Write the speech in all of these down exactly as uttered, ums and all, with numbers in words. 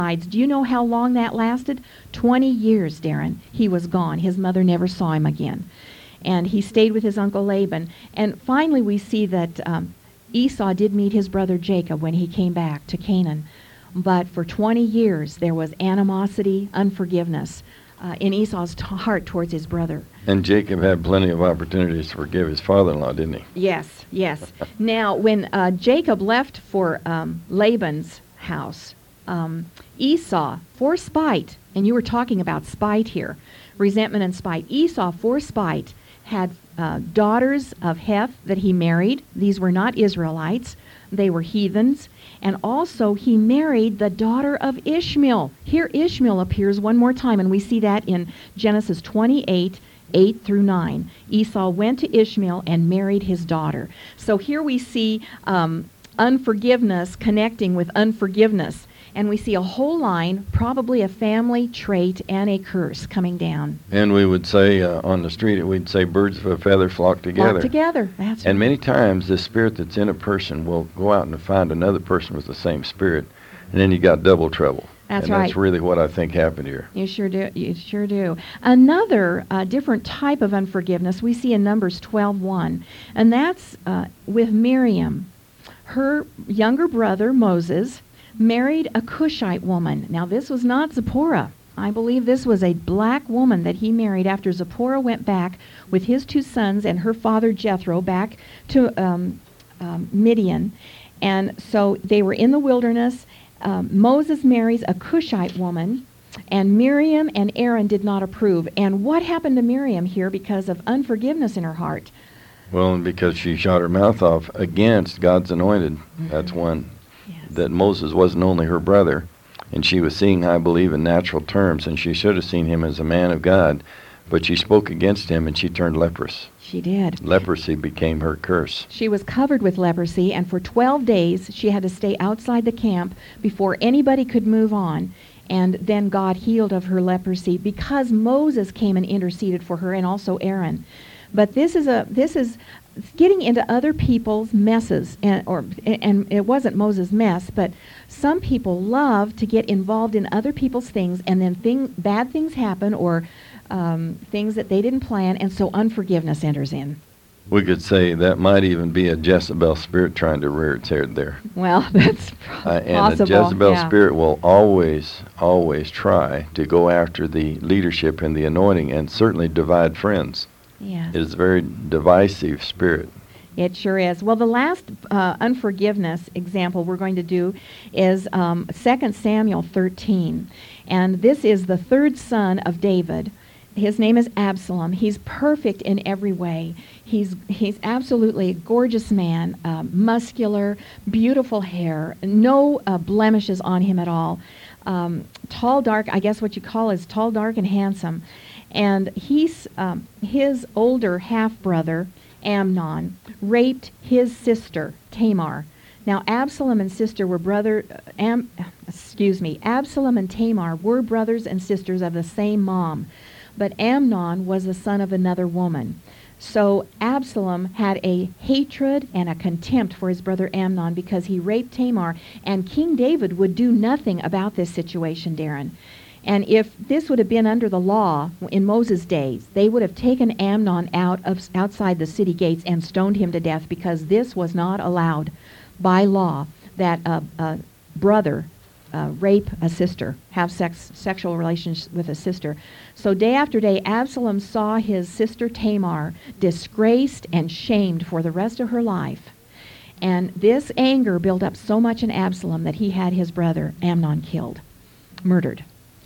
Do you know how long that lasted? twenty years, Darren. He was gone. His mother never saw him again. And he stayed with his uncle Laban. And finally we see that um, Esau did meet his brother Jacob when he came back to Canaan. But for twenty years there was animosity, unforgiveness uh, in Esau's t- heart towards his brother. And Jacob had plenty of opportunities to forgive his father-in-law, didn't he? Yes, yes. Now, when uh, Jacob left for um, Laban's house, um, Esau, for spite, and you were talking about spite here, resentment and spite, Esau, for spite, had uh, daughters of Heth that he married. These were not Israelites. They were heathens. And also he married the daughter of Ishmael. Here Ishmael appears one more time, and we see that in Genesis twenty-eight, eight through nine. Esau went to Ishmael and married his daughter. So here we see um, unforgiveness connecting with unforgiveness. And we see a whole line, probably a family trait and a curse coming down. And we would say uh, on the street, we'd say birds of a feather flock together. Flock together, that's And right. many times the spirit that's in a person will go out and find another person with the same spirit, and then you got double trouble. That's and right. That's really what I think happened here. You sure do. You sure do. Another uh, different type of unforgiveness we see in Numbers twelve one, and that's uh, with Miriam. Her younger brother, Moses, married a Cushite woman. Now, this was not Zipporah. I believe this was a black woman that he married after Zipporah went back with his two sons and her father Jethro back to um, um, Midian. And so they were in the wilderness. Um, Moses marries a Cushite woman, and Miriam and Aaron did not approve. And what happened to Miriam here because of unforgiveness in her heart? Well, and because she shot her mouth off against God's anointed, Mm-hmm. that's one. Yes. That Moses wasn't only her brother, and she was seeing, I believe, in natural terms, and she should have seen him as a man of God, but she spoke against him, and she turned leprous. She did. Leprosy became her curse. She was covered with leprosy, and for twelve days she had to stay outside the camp before anybody could move on. And then God healed of her leprosy because Moses came and interceded for her, and also Aaron. But this is a this is getting into other people's messes, and or and it wasn't Moses' mess, but some people love to get involved in other people's things, and then thing bad things happen, or um, things that they didn't plan, and so unforgiveness enters in. We could say that might even be a Jezebel spirit trying to rear its head there. Well, that's Uh, and possible. the Jezebel yeah. spirit will always, always try to go after the leadership and the anointing, and certainly divide friends. Yes. It is a very divisive spirit. It sure is. Well, the last uh, unforgiveness example we're going to do is um, Second Samuel thirteen. And this is the third son of David. His name is Absalom. He's perfect in every way. He's he's absolutely a gorgeous man, uh, muscular, beautiful hair, no uh, blemishes on him at all. Um, tall, dark, I guess what you call is tall, dark, and handsome. And he's um, his older half-brother, Amnon, raped his sister, Tamar. Now, Absalom and sister were brother, uh, Am, excuse me, Absalom and Tamar were brothers and sisters of the same mom. But Amnon was the son of another woman. So Absalom had a hatred and a contempt for his brother Amnon because he raped Tamar, and King David would do nothing about this situation, Darren. And if this would have been under the law in Moses' days, they would have taken Amnon out of outside the city gates and stoned him to death, because this was not allowed by law, that a, a brother uh, rape a sister, have sex, sexual relations with a sister. So day after day, Absalom saw his sister Tamar disgraced and shamed for the rest of her life. And this anger built up so much in Absalom that he had his brother Amnon killed, murdered.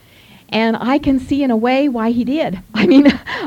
And I can see in a way why he did. I mean,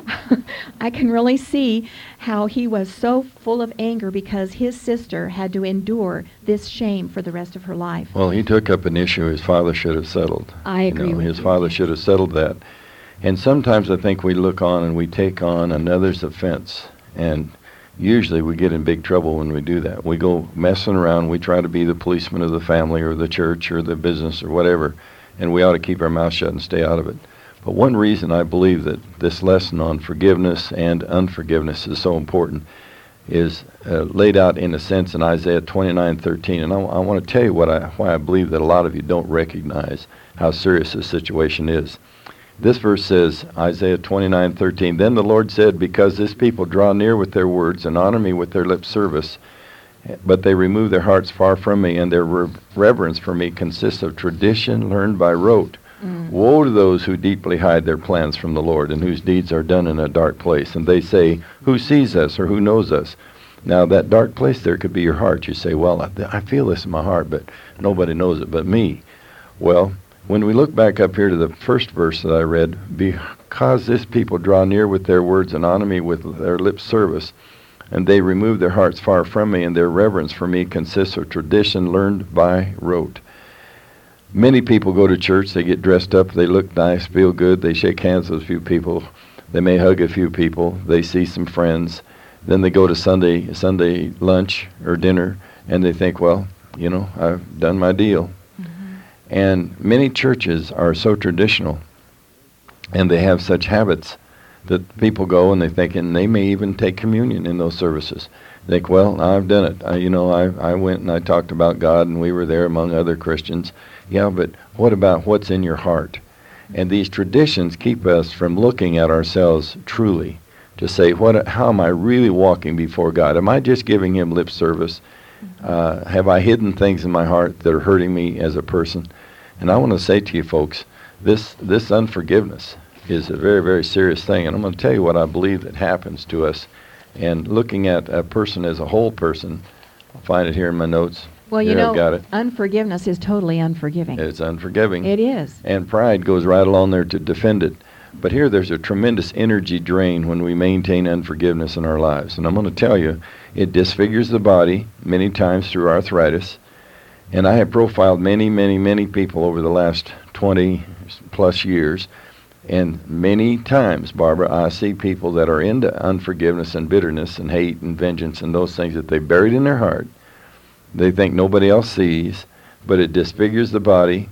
I can really see how he was so full of anger because his sister had to endure this shame for the rest of her life. Well, he took up an issue his father should have settled. I agree You know, with his you. father should have settled that. And sometimes I think we look on and we take on another's offense. And usually we get in big trouble when we do that. We go messing around. We try to be the policeman of the family or the church or the business or whatever. And we ought to keep our mouth shut and stay out of it. But one reason I believe that this lesson on forgiveness and unforgiveness is so important is uh, laid out in a sense in Isaiah twenty-nine thirteen. And I, I want to tell you what I, why I believe that a lot of you don't recognize how serious the situation is. This verse says, Isaiah twenty-nine thirteen, "Then the Lord said, because this people draw near with their words and honor me with their lip service, but they remove their hearts far from me, and their re- reverence for me consists of tradition learned by rote. Mm. Woe to those who deeply hide their plans from the Lord, and whose deeds are done in a dark place. And they say, who sees us, or who knows us?" Now, that dark place there could be your heart. You say, well, I, I feel this in my heart, but nobody knows it but me. Well, when we look back up here to the first verse that I read, "Because this people draw near with their words and honor me with their lip service, and they remove their hearts far from me, and their reverence for me consists of tradition learned by rote." Many people go to church, they get dressed up, they look nice, feel good, they shake hands with a few people, they may hug a few people, they see some friends, then they go to Sunday Sunday lunch or dinner, and they think, well, you know, I've done my deal. Mm-hmm. And many churches are so traditional, and they have such habits that people go and they think, and they may even take communion in those services. They think, well, I've done it. I, you know, I, I went and I talked about God, and we were there among other Christians. Yeah, but what about what's in your heart? And these traditions keep us from looking at ourselves truly to say, what? How am I really walking before God? Am I just giving him lip service? Uh, have I hidden things in my heart that are hurting me as a person? And I want to say to you folks, this this unforgiveness is a very, very serious thing. And I'm going to tell you what I believe that happens to us. And looking at a person as a whole person, I'll find it here in my notes. Well, you Here, know, I've got it. Unforgiveness is totally unforgiving. It's unforgiving. It is. And pride goes right along there to defend it. But here there's a tremendous energy drain when we maintain unforgiveness in our lives. And I'm going to tell you, it disfigures the body many times through arthritis. And I have profiled many, many, many people over the last twenty plus years. And many times, Barbara, I see people that are into unforgiveness and bitterness and hate and vengeance and those things that they buried in their heart. They think nobody else sees, but it disfigures the body.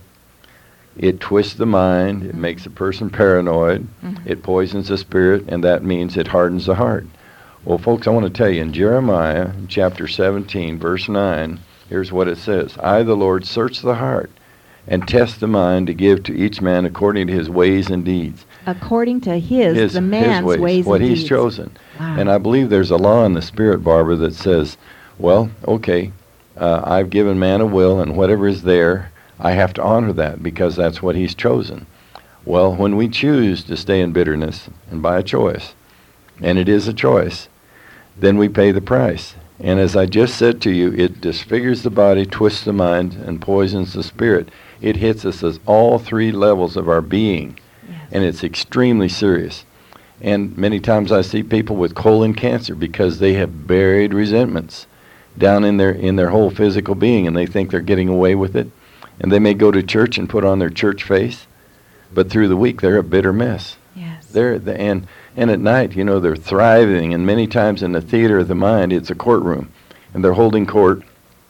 It twists the mind. It makes a person paranoid. Mm-hmm. It poisons the spirit, and that means it hardens the heart. Well, folks, I want to tell you, in Jeremiah chapter seventeen, verse nine, here's what it says. "I, the Lord, search the heart and test the mind to give to each man according to his ways and deeds." According to his, his the man's his ways, ways what and he's deeds. chosen. Wow. And I believe there's a law in the Spirit, Barbara, that says, well, okay, uh, I've given man a will, and whatever is there, I have to honor that because that's what he's chosen. Well, when we choose to stay in bitterness, and by a choice, and it is a choice, then we pay the price. And as I just said to you, it disfigures the body, twists the mind, and poisons the spirit. It hits us as all three levels of our being, yes. And it's extremely serious. And many times I see people with colon cancer because they have buried resentments down in their in their whole physical being, and they think they're getting away with it. And they may go to church and put on their church face, but through the week they're a bitter mess. Yes. They're the, and and at night, you know, they're thriving, and many times in the theater of the mind, it's a courtroom, and they're holding court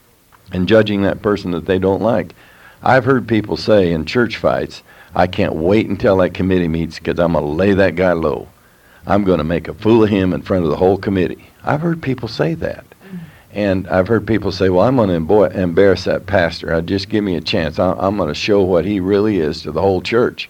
and judging that person that they don't like. I've heard people say in church fights, "I can't wait until that committee meets because I'm going to lay that guy low. I'm going to make a fool of him in front of the whole committee." I've heard people say that. Mm-hmm. And I've heard people say, "Well, I'm going to embo- embarrass that pastor. Uh, just give me a chance. I- I'm going to show what he really is to the whole church."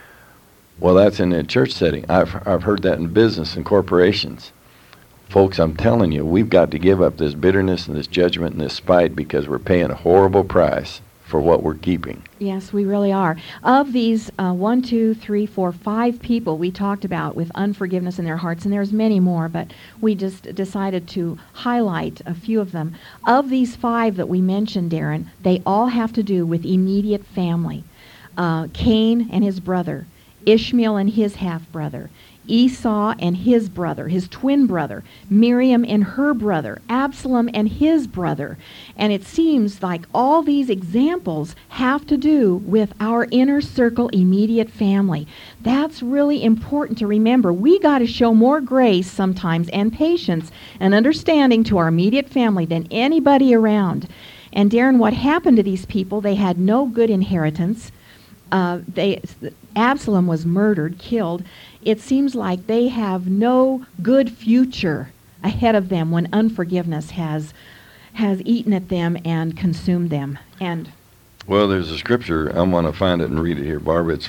Well, that's in a church setting. I've I've heard that in business and corporations. Folks, I'm telling you, we've got to give up this bitterness and this judgment and this spite because we're paying a horrible price for what we're keeping. Yes, we really are. Of these uh, one, two, three, four, five people we talked about with unforgiveness in their hearts, and there's many more, but we just decided to highlight a few of them. Of these five that we mentioned, Darren, they all have to do with immediate family. Uh, Cain and his brother, Ishmael and his half-brother, Esau and his brother, his twin brother, Miriam and her brother, Absalom and his brother. And it seems like all these examples have to do with our inner circle immediate family. That's really important to remember. We got to show more grace sometimes and patience and understanding to our immediate family than anybody around. And Darren, what happened to these people? They had no good inheritance. Uh, they, Absalom was murdered, killed. It seems like they have no good future ahead of them when unforgiveness has has eaten at them and consumed them. And Well, there's a scripture. I'm going to find it and read it here, Barbara. It's